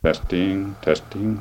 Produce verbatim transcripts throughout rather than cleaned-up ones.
Testing, testing.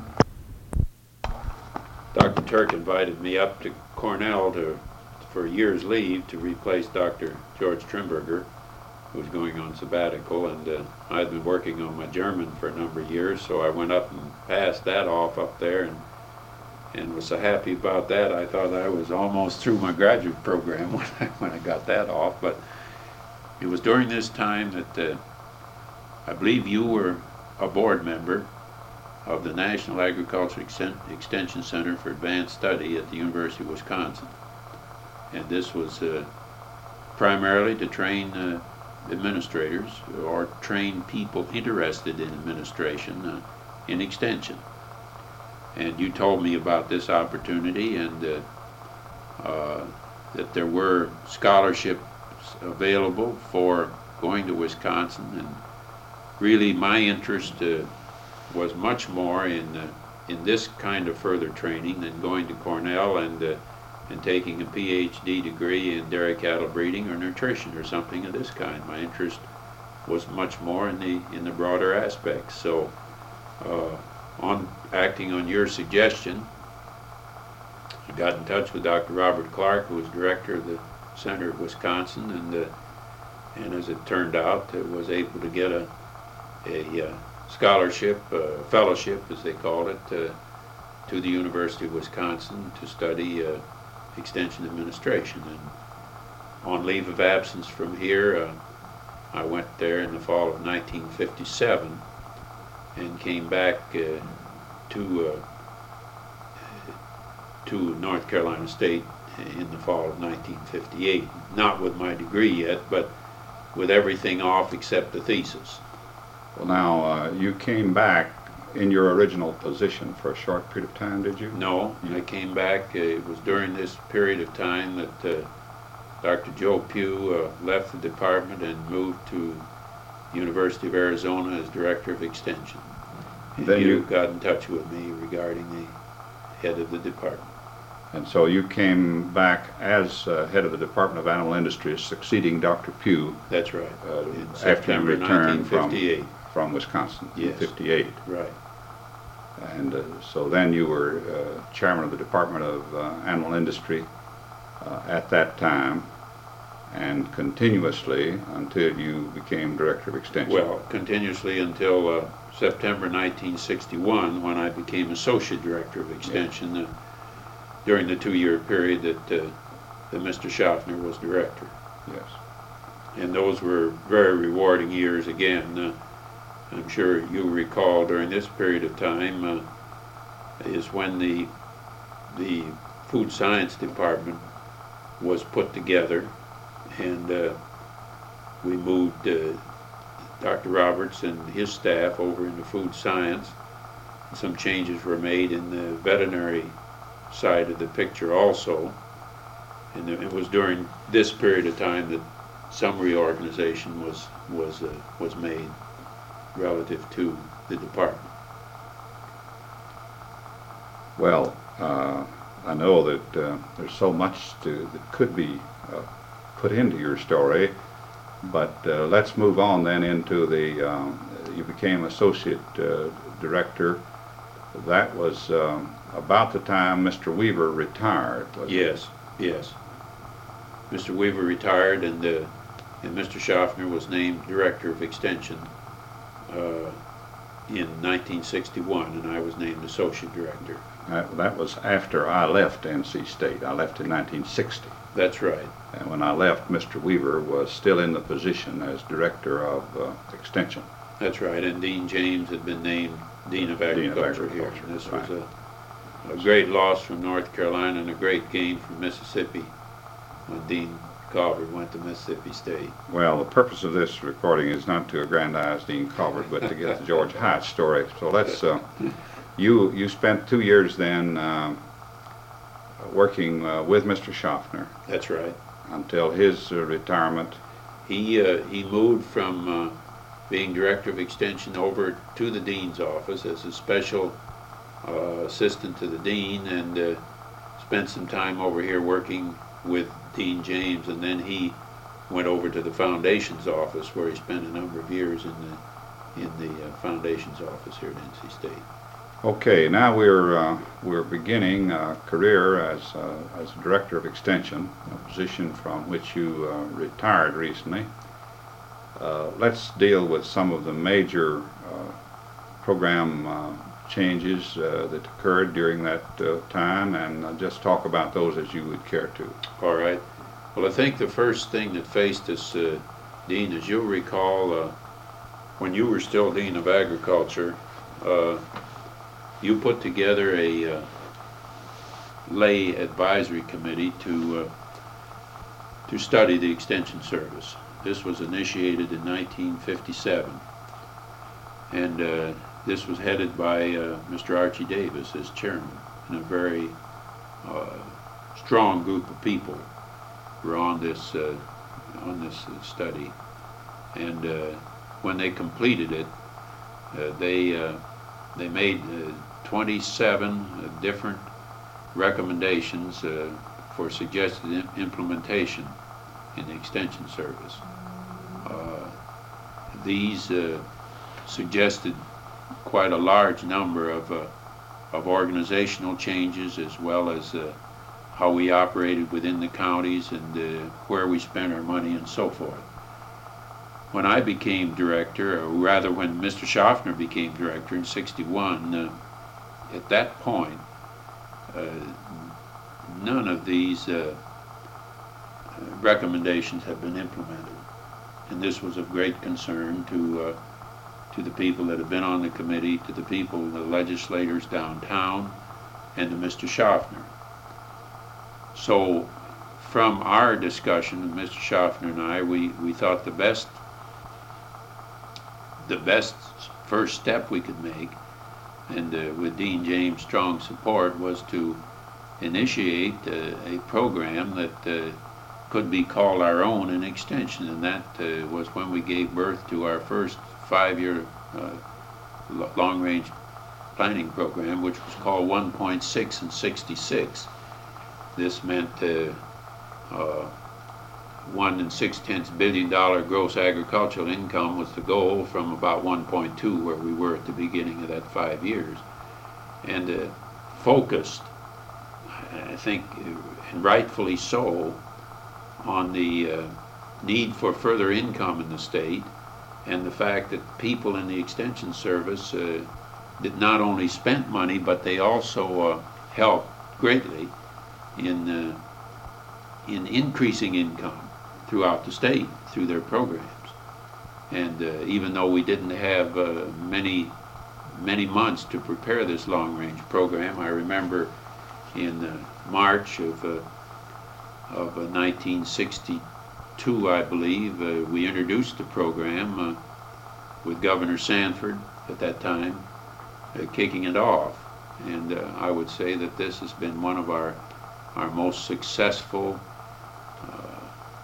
Doctor Turk invited me up to Cornell to, for a year's leave to replace Doctor George Trimberger, who was going on sabbatical, and uh, I'd been working on my German for a number of years, so I went up and passed that off up there, and and was so happy about that I thought I was almost through my graduate program when I, when I got that off. But it was during this time that uh, I believe you were a board member of the National Agriculture Exten Extension Center for Advanced Study at the University of Wisconsin. And this was uh, primarily to train uh, administrators or train people interested in administration uh, in extension. And you told me about this opportunity, and uh, uh, that there were scholarships available for going to Wisconsin. And really my interest uh, was much more in uh, in this kind of further training than going to Cornell and uh, and taking a P H D degree in dairy cattle breeding or nutrition or something of this kind. My interest was much more in the in the broader aspects. So, uh, on acting on your suggestion, I got in touch with Doctor Robert Clark, who was director of the Center of Wisconsin, and uh, and as it turned out, uh, was able to get a a uh, scholarship, uh, fellowship as they called it, uh, to the University of Wisconsin to study uh, extension administration. And on leave of absence from here, uh, I went there in the fall of nineteen fifty-seven and came back uh, to uh, to North Carolina State in the fall of nineteen fifty-eight, not with my degree yet, but with everything off except the thesis. Well, now, uh, you came back in your original position for a short period of time, did you? No, I came back. Uh, it was during this period of time that uh, Doctor Joe Pugh uh, left the department and moved to University of Arizona as Director of Extension. And Then you, you got in touch with me regarding the head of the department. And so you came back as uh, head of the Department of Animal Industry, succeeding Doctor Pugh. That's right. Uh, in after September you returned nineteen fifty-eight. from, from Wisconsin Yes. in fifty-eight. Right. And uh, so then you were uh, chairman of the Department of uh, Animal Industry uh, at that time, and continuously until you became Director of Extension. Well, continuously until uh, September nineteen sixty-one, when I became Associate Director of Extension, uh, during the two-year period that, uh, that Mister Schaffner was Director. Yes. And those were very rewarding years again. Uh, I'm sure you recall during this period of time uh, is when the, the Food Science Department was put together, and uh, we moved uh, Doctor Roberts and his staff over into food science. Some changes were made in the veterinary side of the picture also, and it was during this period of time that some reorganization was was uh, was made relative to the department. Well, uh, I know that uh, there's so much to, that could be uh, put into your story, but uh, let's move on then into the, um, you became Associate uh, Director. That was um, about the time Mister Weaver retired, wasn't it? Yes, yes. Mister Weaver retired, and uh, and Mister Schaffner was named Director of Extension uh, in nineteen sixty-one, and I was named Associate Director. That, that was after I left N C State. I left in nineteen sixty. That's right. And when I left, Mister Weaver was still in the position as Director of uh, Extension. That's right, and Dean James had been named Dean of Agriculture, here. Agriculture, And this right. was a, a great loss from North Carolina and a great gain from Mississippi when Dean Calvert went to Mississippi State. Well, the purpose of this recording is not to aggrandize Dean Calvert, but to get the George Hyatt story. So let's, uh, you you spent two years then uh, working uh, with Mister Schaffner. That's right. Until his uh, retirement. He, uh, he moved from uh, being Director of Extension over to the Dean's office as a special uh, assistant to the Dean, and uh, spent some time over here working with Dean James, and then he went over to the Foundation's office where he spent a number of years in the in the uh, Foundation's office here at N C State. Okay, now we're uh, we're beginning a career as uh, as Director of Extension, a position from which you uh, retired recently. Uh, let's deal with some of the major uh, program uh, changes uh, that occurred during that uh, time, and uh, just talk about those as you would care to. All right. Well, I think the first thing that faced us, uh, Dean, as you'll recall, uh, when you were still Dean of Agriculture, uh, you put together a uh, lay advisory committee to uh, to study the Extension Service. This was initiated in nineteen fifty-seven, and uh, this was headed by uh, Mister Archie Davis as chairman, and a very uh, strong group of people were on this uh, on this uh, study. And uh, when they completed it, uh, they uh, they made uh, twenty-seven uh, different recommendations uh, for suggested im implementation in the Extension Service. Uh, these uh, suggested quite a large number of uh, of organizational changes, as well as uh, how we operated within the counties and uh, where we spent our money and so forth. When I became director, or rather when Mister Schaffner became director in sixty-one, uh, at that point, uh, none of these uh, recommendations have been implemented. And this was of great concern to uh, to the people that have been on the committee, to the people, the legislators downtown, and to Mister Schaffner. So from our discussion, Mister Schaffner and I, we, we thought the best the best first step we could make, and uh, with Dean James' strong support, was to initiate uh, a program that uh, could be called our own in Extension, and that uh, was when we gave birth to our first five-year uh, long-range planning program, which was called one point six and sixty-six. This meant uh, uh, one and six-tenths billion dollar gross agricultural income was the goal, from about one point two, where we were at the beginning of that five years, and uh, focused, I think, and rightfully so, on the uh, need for further income in the state, and the fact that people in the Extension Service uh, did not only spent money, but they also uh, helped greatly in uh, in increasing income throughout the state through their programs. And uh, even though we didn't have uh, many many months to prepare this long-range program, I remember in uh, March of uh, of uh, nineteen sixty-two, I believe, uh, we introduced the program uh, with Governor Sanford at that time uh, kicking it off. And uh, I would say that this has been one of our our most successful uh,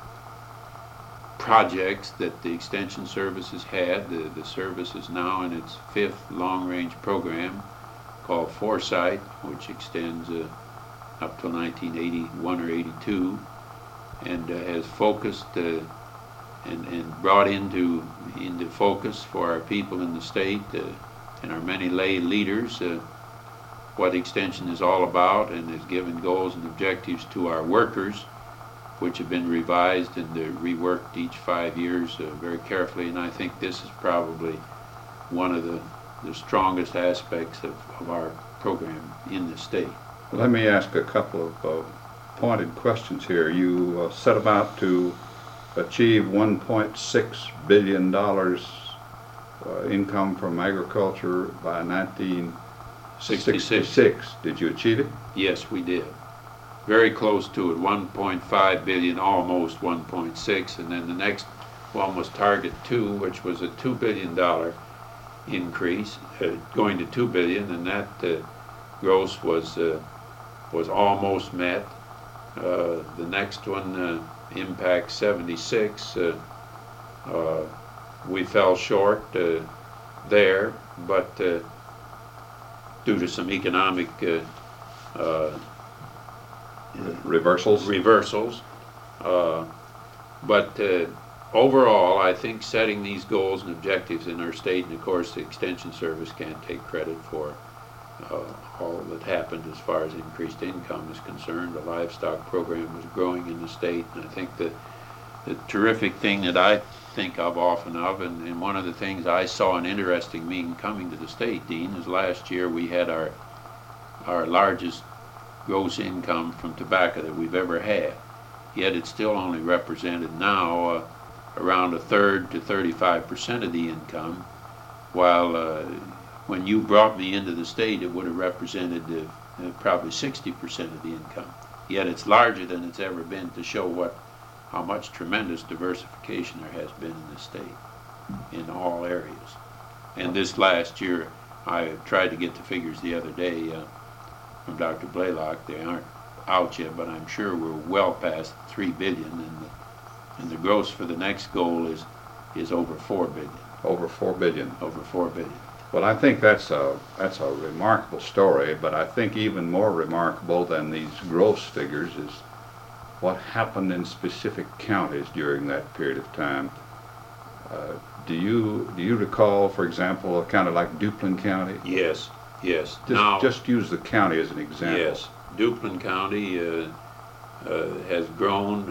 projects that the Extension Service has had. The, the service is now in its fifth long-range program called Foresight, which extends uh, up till nineteen eighty-one or eighty-two, and uh, has focused uh, and, and brought into into focus for our people in the state uh, and our many lay leaders uh, what Extension is all about, and has given goals and objectives to our workers, which have been revised and uh, reworked each five years uh, very carefully. And I think this is probably one of the, the strongest aspects of, of our program in the state. Let me ask a couple of uh, pointed questions here. You uh, set about to achieve one point six billion dollars uh, income from agriculture by nineteen sixty-six. Did you achieve it? Yes, we did. Very close to it, one point five billion, almost one point six, and then the next one was Target two, which was a two billion dollar increase, uh, going to two billion, and that uh, gross was uh, was almost met. Uh, the next one, uh, Impact seventy-six, uh, uh, we fell short uh, there, but uh, due to some economic uh, uh, Reversals? reversals, uh, but uh, overall, I think setting these goals and objectives in our state, and of course the Extension Service can't take credit for uh, all that happened as far as increased income is concerned. The livestock program was growing in the state, and I think that the terrific thing that I think of often of, and, and one of the things I saw an interesting mean coming to the state, Dean, is last year we had our our largest gross income from tobacco that we've ever had. Yet it still only represented now uh, around a third to thirty-five percent of the income, while uh, when you brought me into the state it would have represented uh, uh, probably sixty percent of the income. Yet it's larger than it's ever been, to show what how much tremendous diversification there has been in this state in all areas. And this last year, I tried to get the figures the other day uh, from Doctor Blaylock. They aren't out yet, but I'm sure we're well past three billion, and the, and the gross for the next goal is is over four billion. Over four billion. Over four billion. Well, I think that's a that's a remarkable story, but I think even more remarkable than these gross figures is what happened in specific counties during that period of time. Uh, do you do you recall, for example, a county like Duplin County? Yes, yes. Just, now, just use the county as an example. Yes, Duplin County uh, uh, has grown,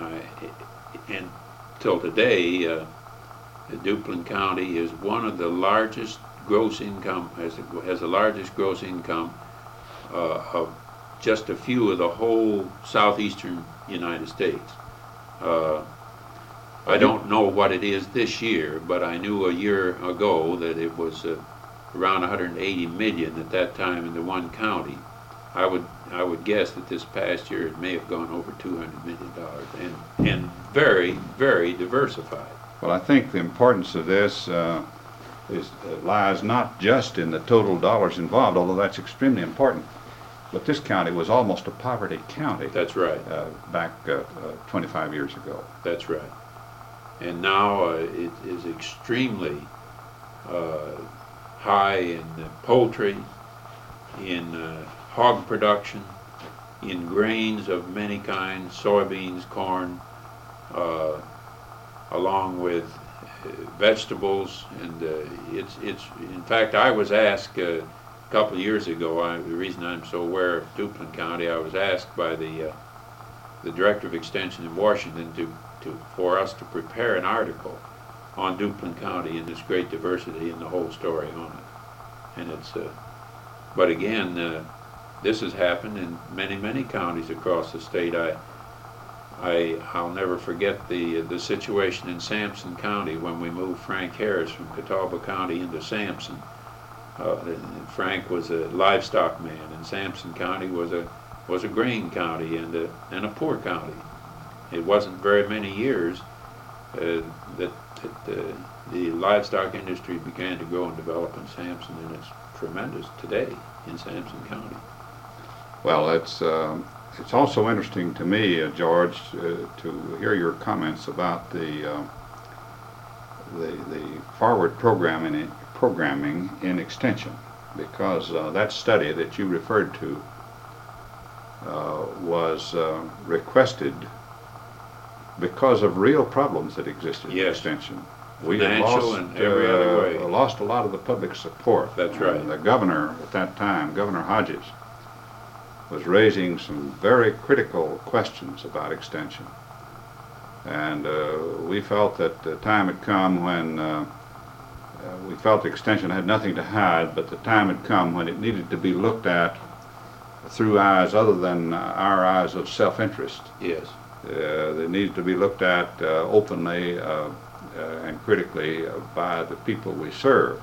uh, and till today, uh, Duplin County is one of the largest gross income, has, has the largest gross income uh, of just a few of the whole southeastern United States. Uh, I don't know what it is this year, but I knew a year ago that it was uh, around one hundred eighty million at that time in the one county. I would I would guess that this past year it may have gone over two hundred million dollars, and and very very diversified. Well, I think the importance of this uh, is uh, lies not just in the total dollars involved, although that's extremely important. But this county was almost a poverty county. That's right. Uh, back uh, uh, twenty-five years ago. That's right. And now uh, it is extremely uh, high in uh, poultry, in uh, hog production, in grains of many kinds, soybeans, corn, uh, along with uh, vegetables, and uh, it's it's. In fact, I was asked uh, a couple of years ago. I, the reason I'm so aware of Duplin County, I was asked by the uh, the director of extension in Washington to to for us to prepare an article on Duplin County and its great diversity and the whole story on it. And it's. Uh, but again. Uh, This has happened in many, many counties across the state. I, I, I'll never forget the the situation in Sampson County when we moved Frank Harris from Catawba County into Sampson. Uh, Frank was a livestock man, and Sampson County was a was a grain county and a and a poor county. It wasn't very many years uh, that, that uh, the livestock industry began to grow and develop in Sampson, and it's tremendous today in Sampson County. Well, it's um, it's also interesting to me, uh, George, uh, to hear your comments about the uh, the the forward programming programming in extension, because uh, that study that you referred to uh, was uh, requested because of real problems that existed in Yes. extension. We Financial lost, and every uh, other way. lost a lot of the public support. That's right. And the governor at that time, Governor Hodges, was raising some very critical questions about extension. And uh, we felt that the time had come when, uh, uh, we felt extension had nothing to hide, but the time had come when it needed to be looked at through eyes other than uh, our eyes of self-interest. Yes. Uh, they needed to be looked at uh, openly uh, uh, and critically uh, by the people we serve.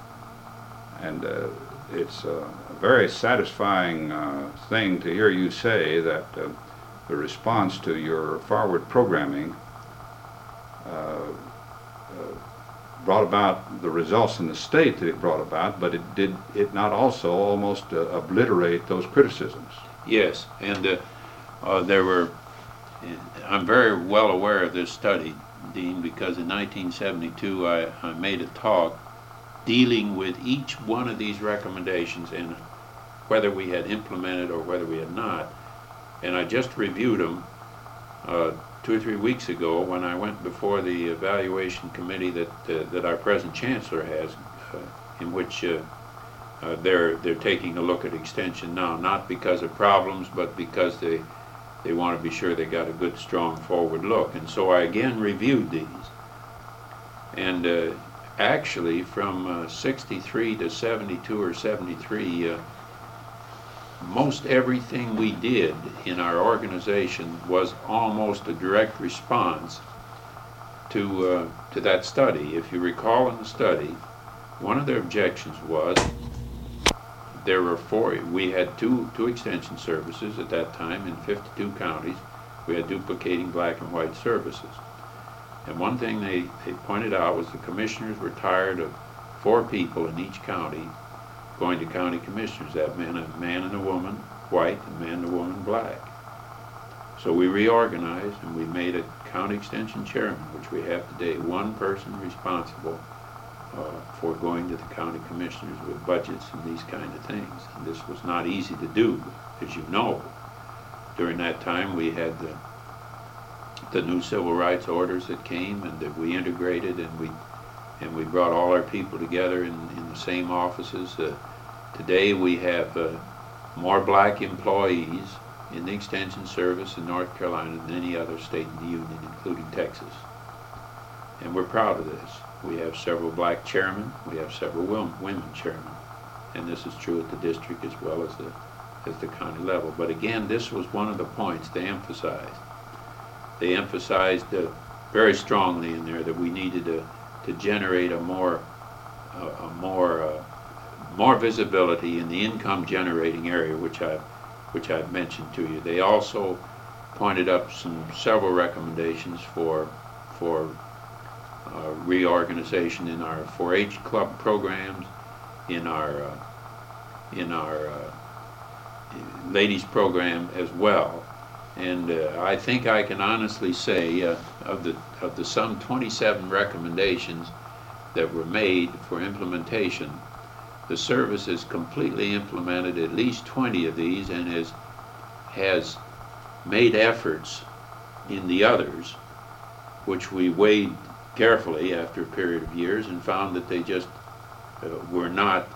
And uh, it's uh, a very satisfying uh, thing to hear you say that uh, the response to your forward programming uh, uh, brought about the results in the state that it brought about, but it did it not also almost uh, obliterate those criticisms? Yes, and uh, uh, there were, I'm very well aware of this study, Dean, because in nineteen seventy-two I, I made a talk dealing with each one of these recommendations and whether we had implemented or whether we had not. And I just reviewed them uh, two or three weeks ago when I went before the evaluation committee that uh, that our present chancellor has, uh, in which uh, uh, they're they're taking a look at extension now, not because of problems, but because they they want to be sure they got a good, strong forward look. And so I again reviewed these, and uh, actually from uh, sixty-three to seventy-two or seventy-three. Uh, Most everything we did in our organization was almost a direct response to uh, to that study. If you recall in the study, one of their objections was there were four. We had two two extension services at that time in fifty-two counties. We had duplicating black and white services, and one thing they they pointed out was the commissioners were tired of four people in each county going to county commissioners, that meant a man and a woman white, and man and a woman black. So we reorganized and we made a county extension chairman, which we have today, one person responsible uh, for going to the county commissioners with budgets and these kind of things. And this was not easy to do, as you know. During that time we had the, the new civil rights orders that came, and that we integrated, and we and we brought all our people together in, in the same offices. Uh, today we have uh, more black employees in the extension service in North Carolina than any other state in the union, including Texas. And we're proud of this. We have several black chairmen, we have several women chairmen, and this is true at the district as well as the, as the county level. But again, this was one of the points they emphasized. They emphasized uh, very strongly in there that we needed to to generate a more, uh, a more, uh, more visibility in the income generating area, which I, which I've mentioned to you. They also pointed up some several recommendations for, for uh, reorganization in our four H club programs, in our, uh, in our uh, ladies program as well. And uh, I think I can honestly say uh, of the of the some twenty-seven recommendations that were made for implementation, the service has completely implemented at least twenty of these, and has has made efforts in the others, which we weighed carefully after a period of years and found that they just uh, were not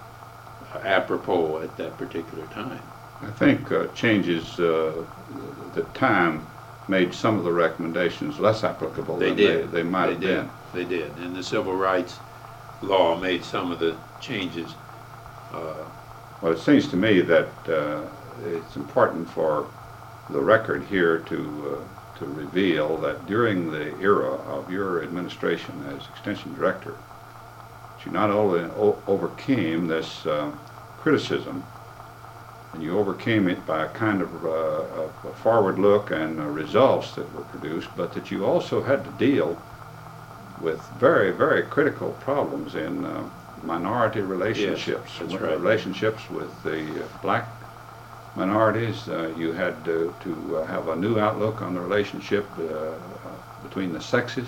apropos at that particular time. I think uh, changes uh, the time made some of the recommendations less applicable They than did. they, they might they have did. been. They did. And the civil rights law made some of the changes. Uh, Well, it seems to me that uh, it's important for the record here to uh, to reveal that during the era of your administration as Extension Director, you not only o overcame this uh, criticism, and you overcame it by a kind of uh, a forward look and uh, results that were produced, but that you also had to deal with very, very critical problems in uh, minority relationships. Yes, that's right. Relationships with the uh, black minorities. Uh, you had to, to uh, have a new outlook on the relationship uh, uh, between the sexes,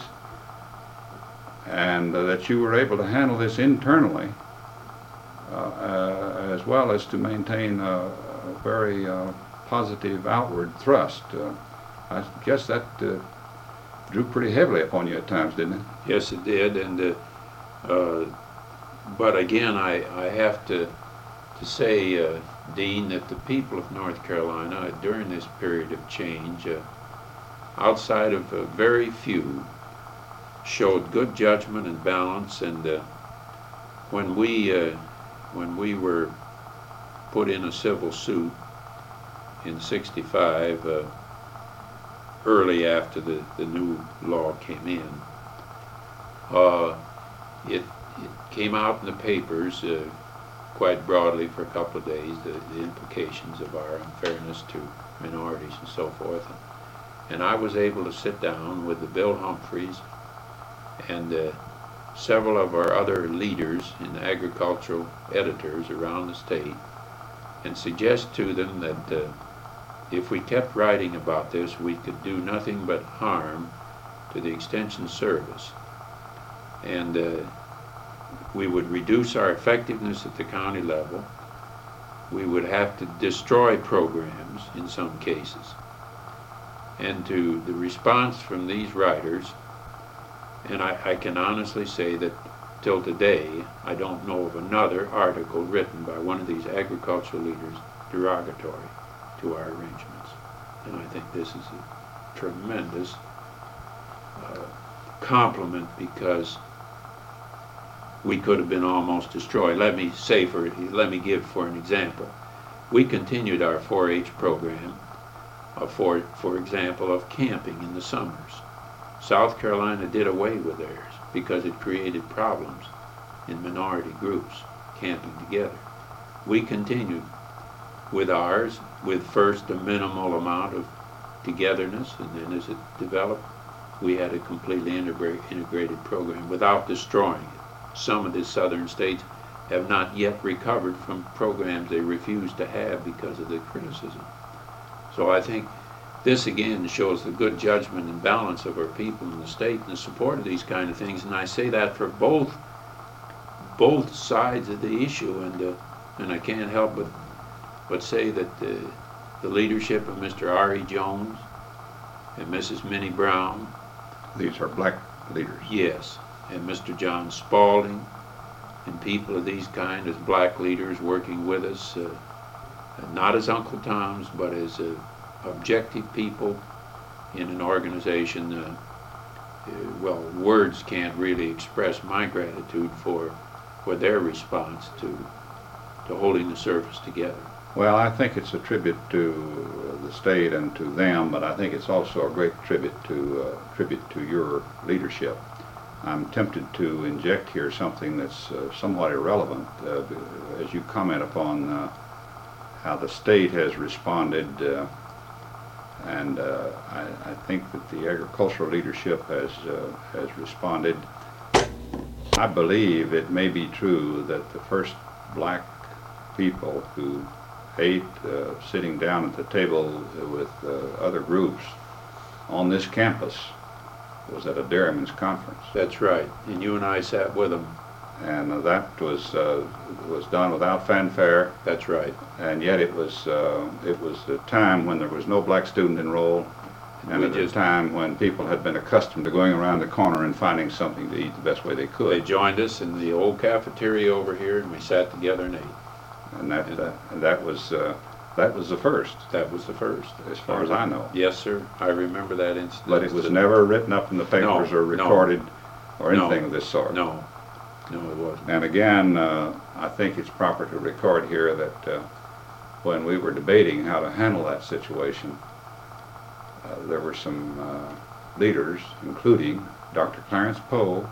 and uh, that you were able to handle this internally uh, uh, as well as to maintain a, a very uh, positive outward thrust. Uh, I guess that uh, drew pretty heavily upon you at times, didn't it? Yes, it did. And uh, uh, but again, I, I have to to say, uh, Dean, that the people of North Carolina during this period of change, uh, outside of uh, very few, showed good judgment and balance. And uh, when we uh, when we were put in a civil suit in sixty-five, uh, early after the, the new law came in, uh, it, it came out in the papers uh, quite broadly for a couple of days, the, the implications of our unfairness to minorities and so forth. And, and I was able to sit down with the Bill Humphreys and uh, several of our other leaders and agricultural editors around the state and suggest to them that uh, if we kept writing about this, we could do nothing but harm to the Extension Service. And uh, we would reduce our effectiveness at the county level. We would have to destroy programs in some cases. And to the response from these writers, and I, I can honestly say that till today, I don't know of another article written by one of these agricultural leaders derogatory to our arrangements. And I think this is a tremendous uh, compliment, because we could have been almost destroyed. Let me say for, let me give for an example. We continued our four H program, uh, for, for example, of camping in the summers. South Carolina did away with theirs because it created problems in minority groups camping together. We continued with ours, with first a minimal amount of togetherness, and then as it developed, we had a completely integra integrated program without destroying it. Some of the southern states have not yet recovered from programs they refused to have because of the criticism. So I think this again shows the good judgment and balance of our people in the state and the support of these kind of things. And I say that for both both sides of the issue, and uh, and I can't help but but say that the, the leadership of Mister R E Jones and Missus Minnie Brown. These are black leaders. Yes, and Mister John Spalding, and people of these kind as black leaders working with us, uh, not as Uncle Toms, but as uh, objective people in an organization. Uh, uh, well, words can't really express my gratitude for for their response to to holding the service together. Well, I think it's a tribute to the state and to them, but I think it's also a great tribute to uh, tribute to your leadership. I'm tempted to inject here something that's uh, somewhat irrelevant, uh, as you comment upon uh, how the state has responded, uh, and uh, I, I think that the agricultural leadership has uh, has responded. I believe it may be true that the first black people who ate uh, sitting down at the table with uh, other groups on this campus was at a Dairymen's conference. That's right, and you and I sat with them. And uh, that was uh, was done without fanfare. That's right. And yet it was uh, it was a time when there was no black student enrolled, and We at just- a time when people had been accustomed to going around the corner and finding something to eat the best way they They could. joined us in the old cafeteria over here, and we sat together and ate. And that uh, and that was uh, that was the first, That was the first. as far as I know. Yes, sir. I remember that incident. But it was never written up in the papers No, or no. recorded or No. anything of this sort. No, no, it wasn't. And again, uh, I think it's proper to record here that uh, when we were debating how to handle that situation, uh, there were some uh, leaders, including Doctor Clarence Poe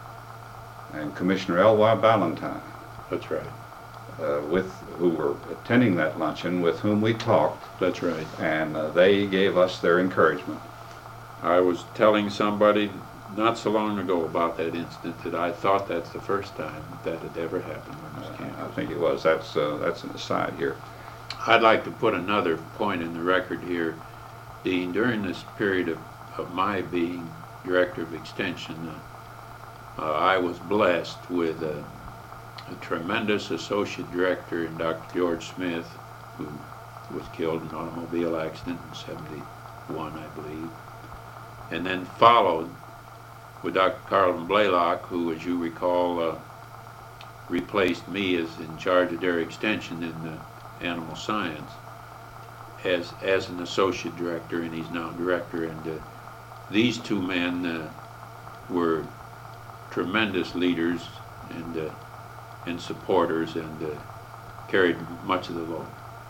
and Commissioner L Y Ballantyne, That's right. uh, with who were attending that luncheon, with whom we talked, That's right. and uh, they gave us their encouragement. I was telling somebody not so long ago about that incident that I thought that's the first time that had ever happened on this Uh, I campus. think it was. That's uh, that's an aside here. I'd like to put another point in the record here. Dean, during this period of, of my being Director of Extension, uh, uh, I was blessed with a, a tremendous Associate Director in Doctor George Smith, who was killed in an automobile accident in seventy-one, I believe, and then followed with Doctor Carlton Blaylock, who, as you recall, uh, replaced me as in charge of dairy extension in the animal science as as an associate director, and he's now director. And uh, these two men uh, were tremendous leaders and uh, and supporters, and uh, carried much of the load.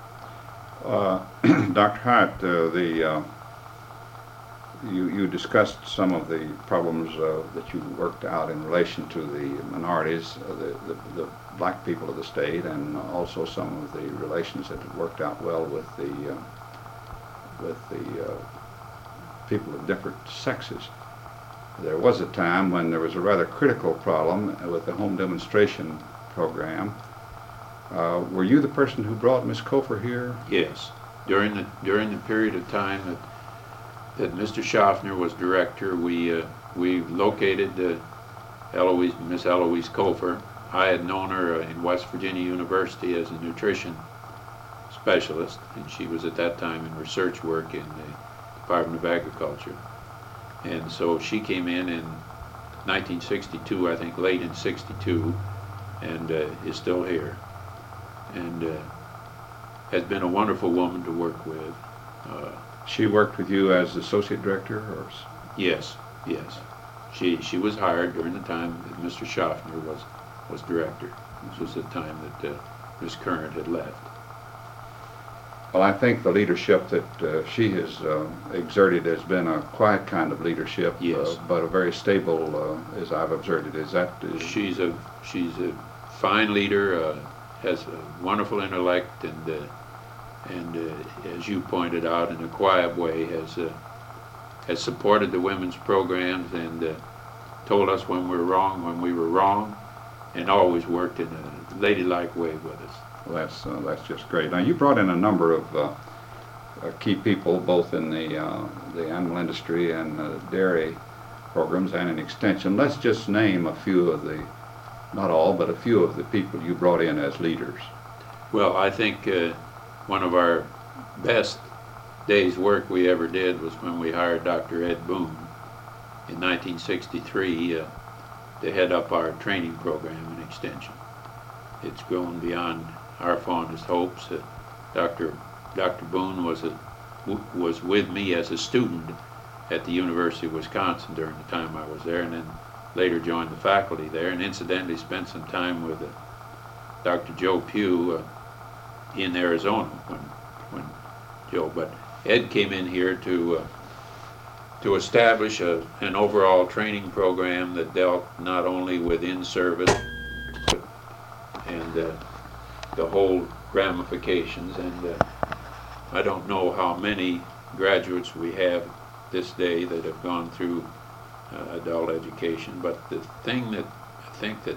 Uh, Doctor Hyatt, uh, the uh, you you discussed some of the problems uh, that you worked out in relation to the minorities, uh, the, the the black people of the state, and also some of the relations that had worked out well with the uh, with the uh, people of different sexes. There was a time when there was a rather critical problem with the home demonstration program. Uh, were you the person who brought Miss Kofer here? Yes, during the during the period of time that that Mister Schaffner was director, we uh, we located uh, Eloise, Miss Eloise Kofer. I had known her uh, in West Virginia University as a nutrition specialist, and she was at that time in research work in the Department of Agriculture. And so she came in in nineteen sixty-two, I think, late in sixty-two, and uh, is still here. And uh, has been a wonderful woman to work with. Uh, She worked with you as associate director, or? s- yes, yes. She she was hired during the time that Mister Schaffner was was director. This was the time that uh, Miss Current had left. Well, I think the leadership that uh, she has uh, exerted has been a quiet kind of leadership, Yes. uh, but a very stable, uh, as I've observed it. Is that? Is, She's a she's a fine leader, uh, has a wonderful intellect, and uh, and uh, as you pointed out, in a quiet way, has uh, has supported the women's programs and uh, told us when we were wrong when we were wrong, and always worked in a ladylike way with us. well, that's uh, that's just great. Now, you brought in a number of uh, uh, key people, both in the uh, the animal industry and uh, dairy programs and in extension. Let's just name a few of the, not all, but a few of the people you brought in as leaders. Well, I think uh, one of our best day's work we ever did was when we hired Doctor Ed Boone in nineteen sixty-three uh, to head up our training program in extension. It's grown beyond our fondest hopes. Uh, Doctor Doctor Boone was a, w- was with me as a student at the University of Wisconsin during the time I was there, and then later joined the faculty there, and incidentally spent some time with uh, Doctor Joe Pugh uh, in Arizona when when Joe. But Ed came in here to uh, to establish a, an overall training program that dealt not only with in-service but and uh, the whole ramifications. And uh, I don't know how many graduates we have this day that have gone through uh, adult education, but the thing that I think that,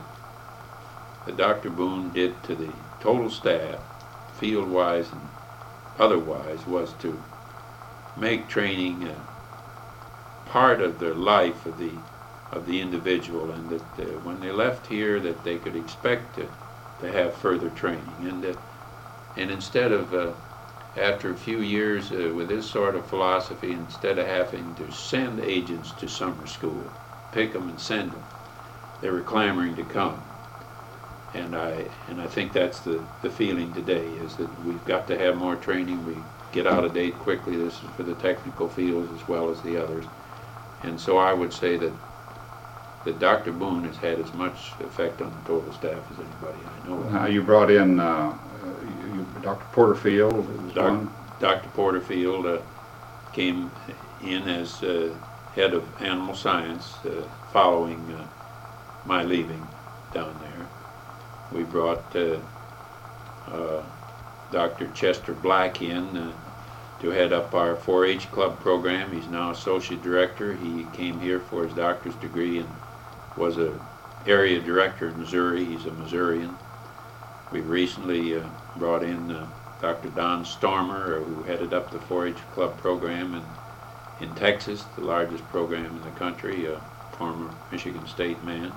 that Doctor Boone did to the total staff, field-wise and otherwise, was to make training uh, part of their life of the of the individual, and that uh, when they left here that they could expect to, to have further training. And uh, and instead of uh, after a few years uh, with this sort of philosophy, instead of having to send agents to summer school, pick them and send them, they were clamoring to come. And I and I think that's the, the feeling today, is that we've got to have more training. We get out of date quickly. This is for the technical fields as well as the others. And so I would say that that Doctor Boone has had as much effect on the total staff as anybody I know of. Now, you brought in uh, you, Doctor Porterfield. Was Doc, one. Doctor Porterfield uh, came in as uh, head of animal science uh, following uh, my leaving down there. We brought uh, uh, Doctor Chester Black in uh, to head up our four H club program. He's now associate director. He came here for his doctor's degree and was a area director in Missouri. He's a Missourian. We recently uh, brought in uh, Doctor Don Stormer, uh, who headed up the four H club program in, in Texas, the largest program in the country, a former Michigan State man.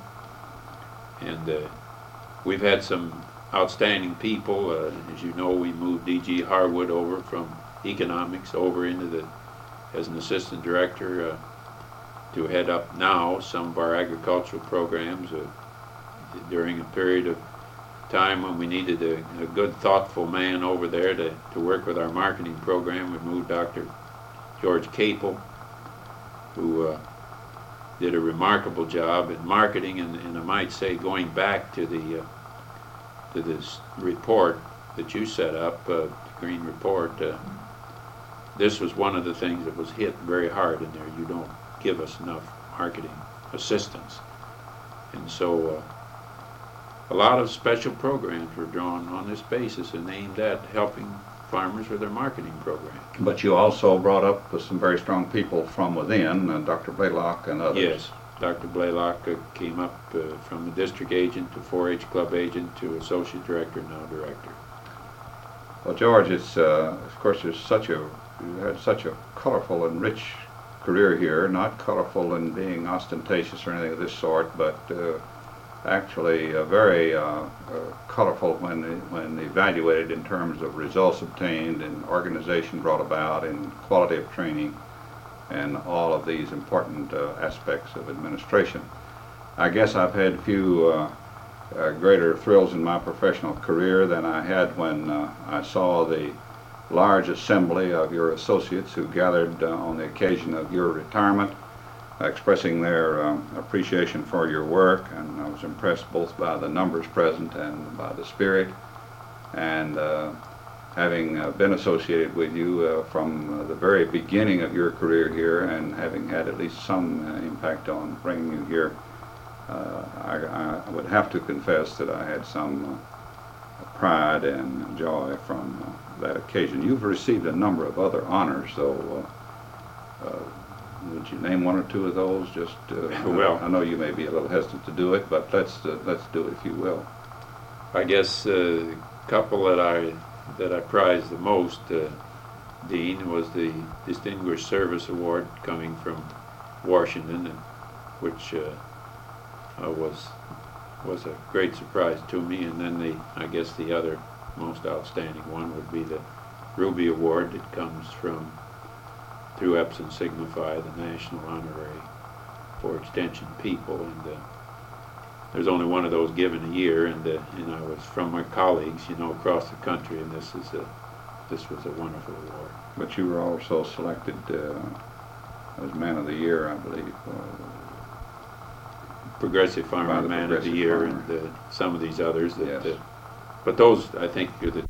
And uh, we've had some outstanding people. Uh, as you know, we moved D G Harwood over from economics over into the, as an assistant director, uh, to head up now some of our agricultural programs. Uh, during a period of time when we needed a, a good, thoughtful man over there to, to work with our marketing program, we moved Doctor George Capel, who uh, did a remarkable job in marketing, and, and I might say, going back to the uh, to this report that you set up, uh, the Green Report, uh, this was one of the things that was hit very hard in there. You don't give us enough marketing assistance. And so uh, a lot of special programs were drawn on this basis and aimed at helping farmers with their marketing program. But you also brought up some very strong people from within, uh, Doctor Blaylock and others. Yes, Doctor Blaylock uh, came up uh, from a district agent to four H club agent to associate director, now director. Well, George, it's uh, of course there's such a you had such a colorful and rich career here. Not colorful in being ostentatious or anything of this sort, but uh, actually uh, very uh, uh, colorful when when evaluated in terms of results obtained and organization brought about and quality of training. in all of these important uh, aspects of administration. I guess I've had few uh, uh, greater thrills in my professional career than I had when uh, I saw the large assembly of your associates who gathered uh, on the occasion of your retirement, expressing their um, appreciation for your work, and I was impressed both by the numbers present and by the spirit. And uh, having uh, been associated with you uh, from uh, the very beginning of your career here, and having had at least some uh, impact on bringing you here, uh, I, I would have to confess that I had some uh, pride and joy from uh, that occasion. You've received a number of other honors, though. Uh, uh, would you name one or two of those? Just uh, well, I, I know you may be a little hesitant to do it, but let's uh, let's do it if you will. I guess uh, the couple that I that I prize the most, uh, Dean, was the Distinguished Service Award coming from Washington, and which uh, uh, was was a great surprise to me. And then the I guess the other most outstanding one would be the Ruby Award that comes from through Epson Sigma Phi, the National Honorary for Extension People, and uh, there's only one of those given a year, and uh, and I was from my colleagues, you know, across the country, and this is a this was a wonderful award. But you were also selected uh, as Man of the Year, I believe. Uh, Progressive Farmer the Man Progressive of the Year, Farmer. and uh, some of these others. That, Yes. uh, but those, I think, are the